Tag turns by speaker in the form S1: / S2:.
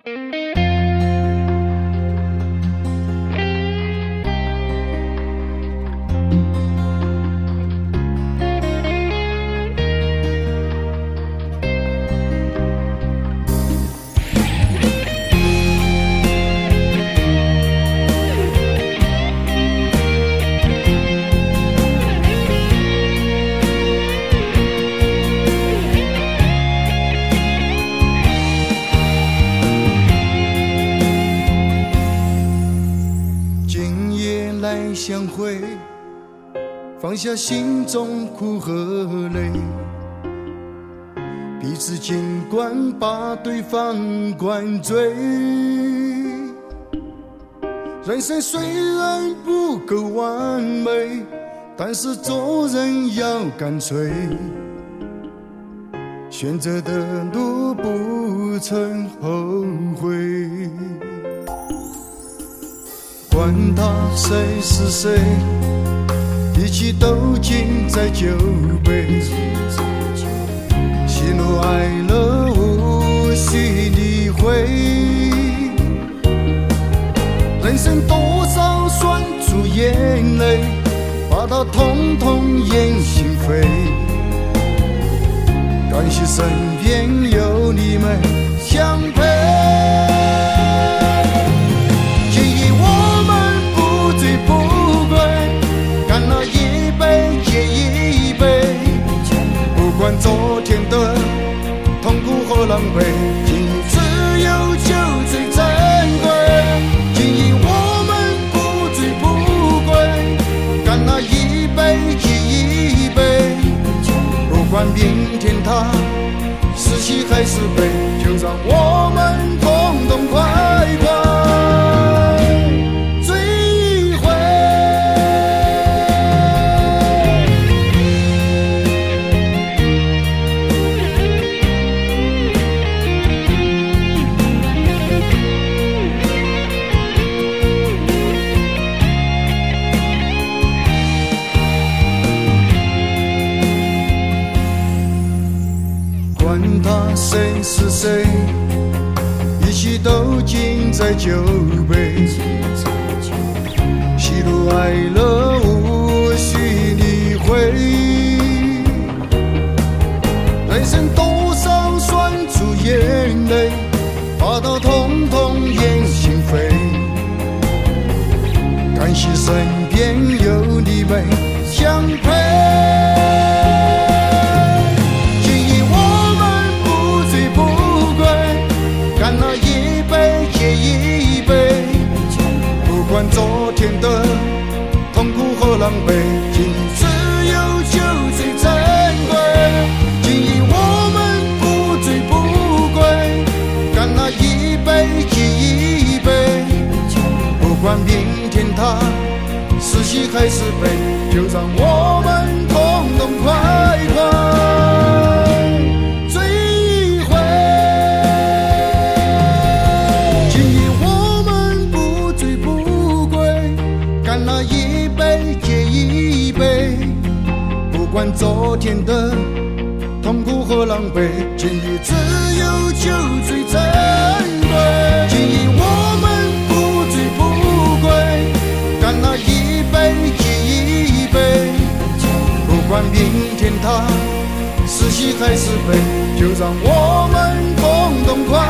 S1: 相会，放下心中苦和泪，彼此尽管把对方灌醉。人生虽然不够完美，但是做人要干脆，选择的路不曾后悔。管他谁是谁，一起都敬在酒杯，喜怒哀乐无需理会。人生多少酸楚眼泪，把它统统咽心扉。感谢身边有你们相陪。不管昨天的痛苦和狼狈，今日只有酒最珍贵。今夜我们不醉不归，干那一杯接一杯。不管明天它是喜还是悲，就让我们痛痛快快。管他谁是谁，一起都敬在酒杯，喜怒哀乐无需理会。人生多少酸楚眼泪，把它统统咽心扉。感谢身边有你们相陪。不管昨天的痛苦和狼狈，今日只有酒最珍贵。今夜我们不醉不归，干那一杯接一杯。不管明天它是喜还是悲，就让我们痛痛快快。那一杯接一杯，不管昨天的痛苦和狼狈，今夜只有酒最珍贵。今夜我们不醉不归，干那一杯接一杯。不管明天它是喜还是悲，就让我们痛痛快